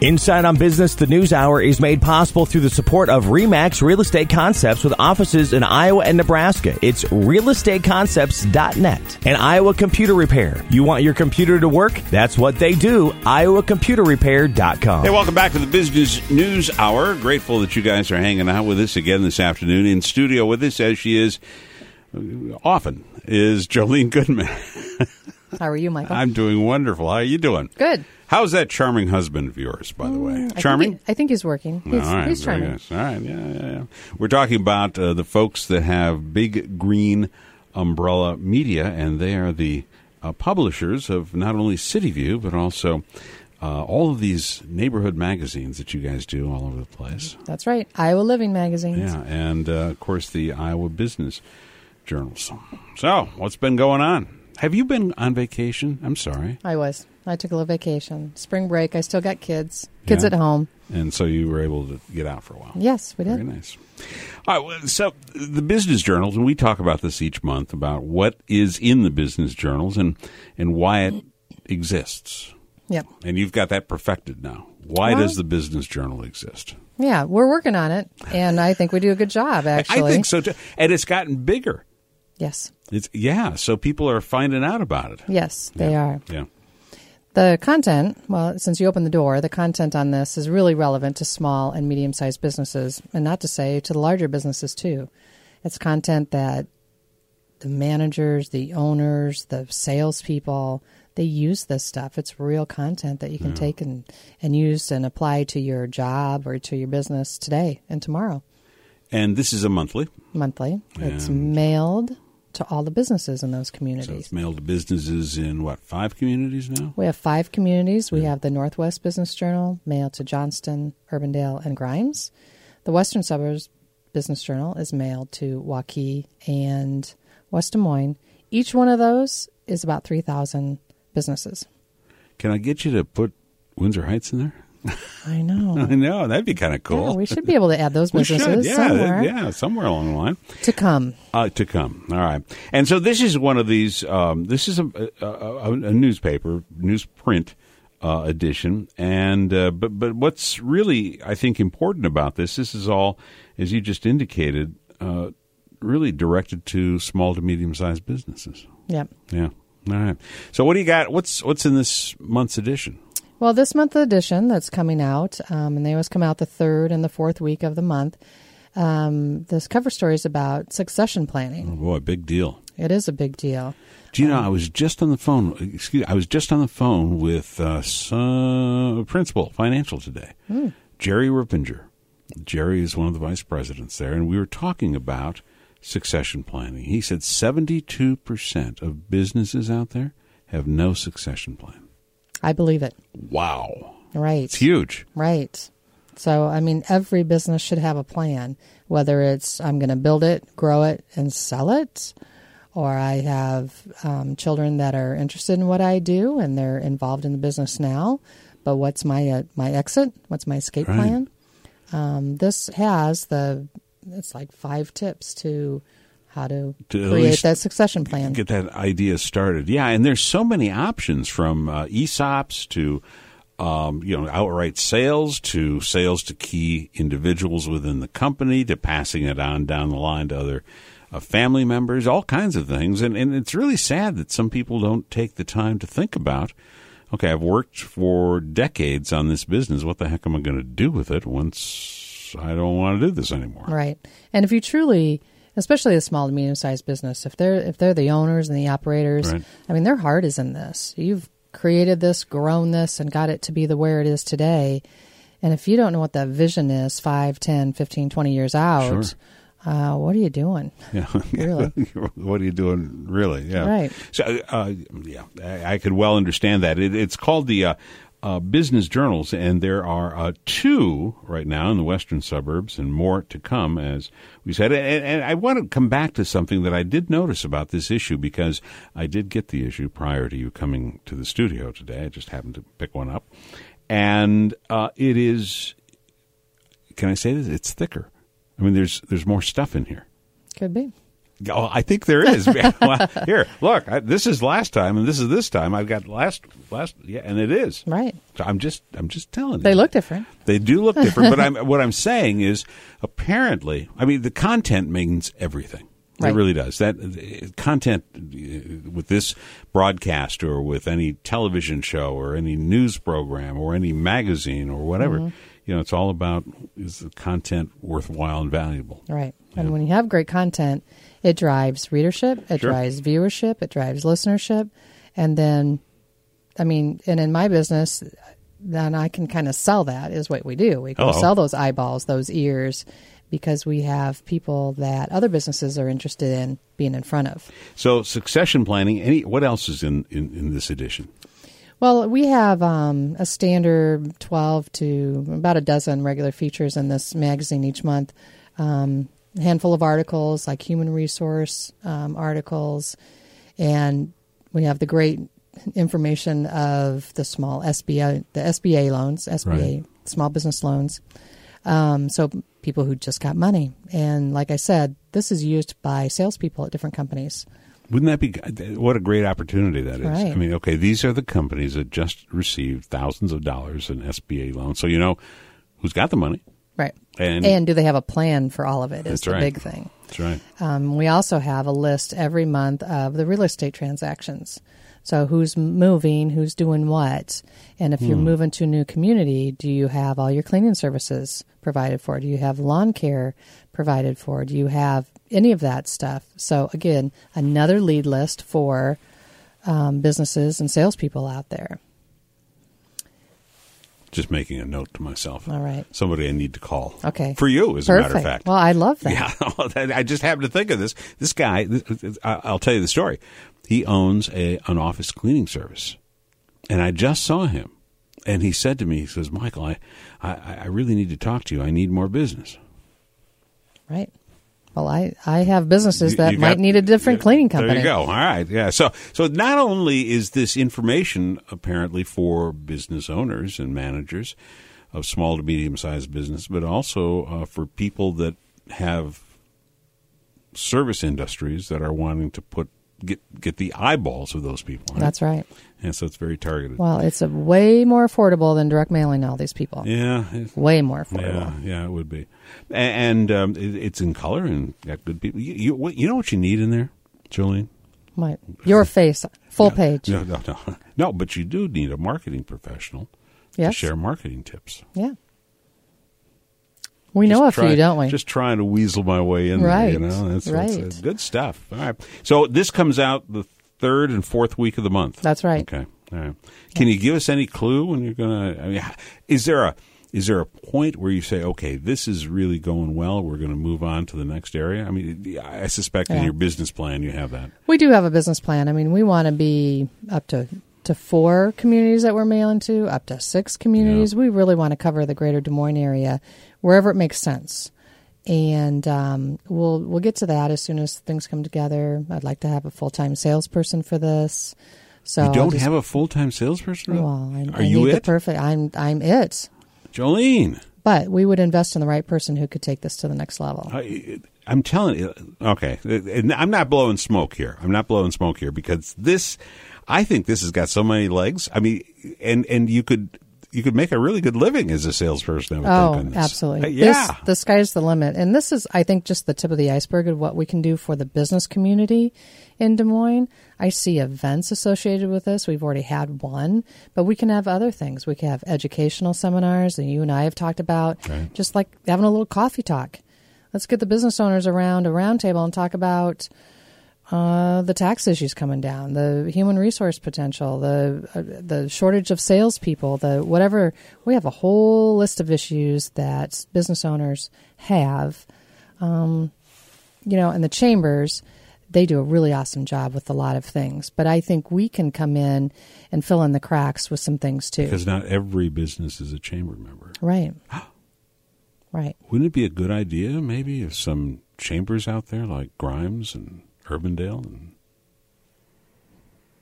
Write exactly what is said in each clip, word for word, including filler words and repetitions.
Inside on Business, the News Hour is made possible through the support of RE/MAX Real Estate Concepts with offices in Iowa and Nebraska. It's real estate concepts dot net. And Iowa Computer Repair. You want your computer to work? That's what they do. iowa computer repair dot com. Hey, welcome back to the Business News Hour. Grateful that you guys are hanging out with us again this afternoon. In studio with us, as she is often, is Jolene Goodman. How are you, Michael? I'm doing wonderful. How are you doing? Good. How's that charming husband of yours, by the way? Mm, Charming? I think, he, I think he's working. He's, All right, he's very charming. nice. All right, yeah, yeah, yeah. We're talking about uh, the folks that have Big Green Umbrella Media, and they are the uh, publishers of not only City View, but also uh, all of these neighborhood magazines that you guys do all over the place. That's right. Iowa Living magazines. Yeah, and, uh, of course, the Iowa Business Journals. So, what's been going on? Have you been on vacation? I'm sorry. I was. I took a little vacation. Spring break. I still got kids. Kids Yeah. at home. And so you were able to get out for a while. Yes, we did. Very nice. All right, well, so the business journals, and we talk about this each month, about what is in the business journals and, and why it exists. Yep. And you've got that perfected now. Why Well, does the business journal exist? Yeah, we're working on it, and I think we do a good job, actually. I think so, too. And it's gotten bigger. Yes. It's Yeah, so people are finding out about it. Yes, they yeah. are. Yeah. The content, well, since you opened the door, the content on this is really relevant to small and medium-sized businesses, and not to say to the larger businesses, too. It's content that the managers, the owners, the salespeople, they use this stuff. It's real content that you can Yeah. take and, and use and apply to your job or to your business today and tomorrow. And this is a monthly. Monthly. It's And- mailed to all the businesses in those So communities. it's mailed to businesses in, what, five communities now? We have five communities. We have the Northwest Business Journal, mailed to Johnston, Urbandale, and Grimes. The Western Suburbs Business Journal is mailed to Waukee and West Des Moines. Each one of those is about three thousand businesses. Can I get you to put Windsor Heights in there? I know. I know. That'd be kind of cool. Yeah, we should be able to add those We businesses should, yeah, somewhere yeah, somewhere along the line. to come. Uh, to come. All right. And so this is one of these, um, this is a, a, a, a newspaper, newsprint uh, edition. And, uh, but, but what's really, I think, important about this, this is all, as you just indicated, uh, really directed to small to medium-sized businesses. Yep. Yeah. All right. So what do you got? What's, what's in this month's edition? Well, this month edition that's coming out, um, and they always come out the third and the fourth week of the month, um, this cover story is about succession planning. Oh, boy, big deal. It is a big deal. Do you know, I was just on the phone, excuse I was just on the phone with uh, some Principal Financial today, Mm. Jerry Rippinger. Jerry is one of the vice presidents there, and we were talking about succession planning. He said seventy-two percent of businesses out there have no succession plan. I believe it. Wow. Right. It's huge. Right. So, I mean, every business should have a plan, whether it's I'm going to build it, grow it, and sell it, or I have um, children that are interested in what I do and they're involved in the business now, but what's my uh, my exit? What's my escape Right. plan? Um, this has the, it's like five tips to how to, To at create least that succession plan. Get that idea started. Yeah, and there's so many options from uh, E S O Ps to um, you know outright sales to sales to key individuals within the company to passing it on down the line to other uh, family members, all kinds of things. And, and it's really sad that some people don't take the time to think about, okay, I've worked for decades on this business. What the heck am I going to do with it once I don't want to do this anymore? Right. And if you truly, especially a small to medium-sized business, if they're if they're the owners and the operators, Right. I mean, their heart is in this. You've created this, grown this, and got it to be the where it is today. And if you don't know what that vision is five, ten, fifteen, twenty years out, Sure. uh, what are you doing? Yeah. Really? What are you doing, really? Yeah. Right. So, uh, yeah, I, I could well understand that. It, it's called the uh, uh, Business Journals, and there are uh, two right now in the western suburbs and more to come, as we said. And, and I want to come back to something that I did notice about this issue, because I did get the issue prior to you coming to the studio today. I just happened to pick one up. And uh, it is, can I say this? It's thicker. I mean, there's there's more stuff in here. Could be. Oh, I think there is. Well, here, look. I, this is last time, and this is this time. I've got last, last, yeah, and it is Right. So I'm just, I'm just telling you. They look different. They do look different, but I'm, what I'm saying is, apparently, I mean, the content means everything. It Right. really does. That uh, content uh, with this broadcast, or with any television show, or any news program, or any magazine, or whatever. Mm-hmm. You know, it's all about, is the content worthwhile and valuable? Right. Yeah. And when you have great content, it drives readership, it Sure. drives viewership, it drives listenership. And then, I mean, and in my business, then I can kind of sell that is what we do. We go Hello. sell those eyeballs, those ears, because we have people that other businesses are interested in being in front of. So succession planning. Any what else is in, in, in this edition? Well, we have um, a standard twelve to about a dozen regular features in this magazine each month. Um, a handful of articles like human resource um, articles, and we have the great information of the small S B A, the S B A loans, S B A Right. small business loans. Um, so people who just got money, and like I said, this is used by salespeople at different companies. Wouldn't that be, what a great opportunity that is. Right. I mean, okay, these are the companies that just received thousands of dollars in S B A loans. So you know who's got the money. Right. And, And do they have a plan for all of it is That's the right. big thing. That's right. Um, we also have a list every month of the real estate transactions. So who's moving, who's doing what, and if you're Hmm. moving to a new community, do you have all your cleaning services provided for? Do you have lawn care provided for? Do you have any of that stuff? So again, another lead list for um, businesses and salespeople out there. Just making a note to myself. All right. Somebody I need to call. Okay. For you, as a Perfect. matter of fact. Well, I love that. Yeah, I just happened to think of this. This guy, this, I'll tell you the story. He owns a an office cleaning service, and I just saw him, and he said to me, he says, "Michael, I, I, I really need to talk to you. I need more business." Right. Well, I, I have businesses You- that you might got- need a different yeah, cleaning company. There you go. All right. Yeah. So so not only is this information apparently for business owners and managers of small to medium sized business, but also uh, for people that have service industries that are wanting to put get get the eyeballs of those people. Right? That's right. And so it's very targeted. Well, it's a way more affordable than direct mailing all these people. Yeah. it- Way more Yeah, affordable. yeah, it would be, A- and um, it, it's in color and got good people. You, you, what- you know what you need in there, Jolene? My, your face, full Yeah. page. No, no, no, no. But you do need a marketing professional Yes. to share marketing tips. Yeah. We know Just a few, try- don't we? Just trying to weasel my way in Right, there. You know, that's, that's, right. uh, good stuff. All right. So this comes out the third and fourth week of the month. That's right. Okay. All right. Can you give us any clue when you're going to? I mean, is there a is there a point where you say, okay, this is really going well, we're going to move on to the next area? I mean, I suspect in Yeah. your business plan you have that. We do have a business plan. I mean, we want to be up to, to four communities that we're mailing to, up to six communities. Yeah. We really want to cover the greater Des Moines area wherever it makes sense. And um, we'll we'll get to that as soon as things come together. I'd like to have a full-time salesperson for this. So You I'll don't just- have a full time salesperson? Well, I, Are I you need the it, perfect. I'm I'm it. Jolene? But we would invest in the right person who could take this to the next level. I, I'm telling you, okay, and I'm not blowing smoke here. I'm not blowing smoke here because this, I think this has got so many legs. I mean, and and you could you could make a really good living as a salesperson. I would Oh, think on this. absolutely. Uh, yeah. This, the sky's the limit. And this is, I think, just the tip of the iceberg of what we can do for the business community in Des Moines. I see events associated with this. We've already had one, but we can have other things. We can have educational seminars that you and I have talked about, Right. just like having a little coffee talk. Let's get the business owners around a round table and talk about uh, the tax issues coming down, the human resource potential, the uh, the shortage of salespeople, the whatever. We have a whole list of issues that business owners have. Um, you know, and the chambers, they do a really awesome job with a lot of things. But I think we can come in and fill in the cracks with some things too. Because not every business is a chamber member. Right. Right. Wouldn't it be a good idea, maybe, if some chambers out there like Grimes and Urbandale? And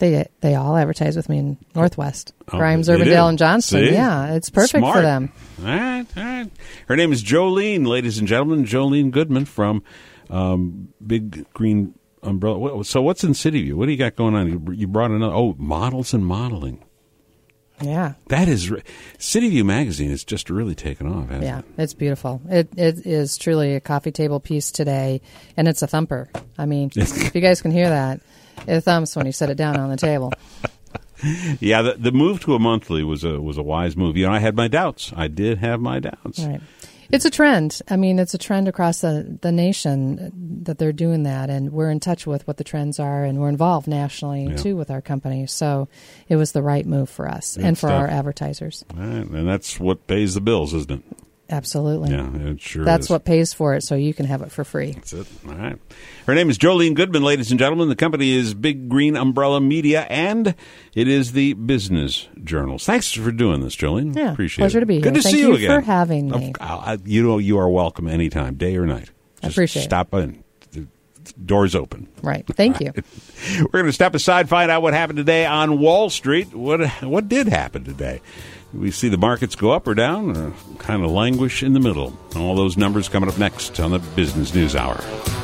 They they all advertise with me in Northwest. Oh, Grimes, they do? Urbandale, and Johnston. See? Yeah, it's perfect Smart. for them. All right, all right. Her name is Jolene, ladies and gentlemen. Jolene Goodman from um, Big Green Umbrella. So what's in City View? What do you got going on? You, you brought another, oh, models and modeling. Yeah. That is, City View magazine has just really taken off, hasn't Yeah, it? it's beautiful. It It is truly a coffee table piece today, and it's a thumper. I mean, if you guys can hear that, it thumps when you set it down on the table. Yeah, the, the move to a monthly was a was a wise move. You know, I had my doubts. I did have my doubts. Right. It's a trend. I mean, it's a trend across the, the nation that they're doing that, and we're in touch with what the trends are, and we're involved nationally, Yeah. too, with our company. So it was the right move for us Good and for stuff. our advertisers. All right, and that's what pays the bills, isn't it? Absolutely. Yeah, it sure That's is. what pays for it, so you can have it for free. That's it. All right. Her name is Jolene Goodman, ladies and gentlemen. The company is Big Green Umbrella Media, and it is the Business Journals. Thanks for doing this, Jolene. Yeah, Appreciate pleasure it. to be Good here. to Thank see you you again. for having me. Of- I- you know, you are welcome anytime, day or night. I Just appreciate it. stop in. The door's open. Right. Thank you. We're going to step aside, find out what happened today on Wall Street. What what did happen today? We see the markets go up or down, or kind of languish in the middle. All those numbers coming up next on the Business News Hour.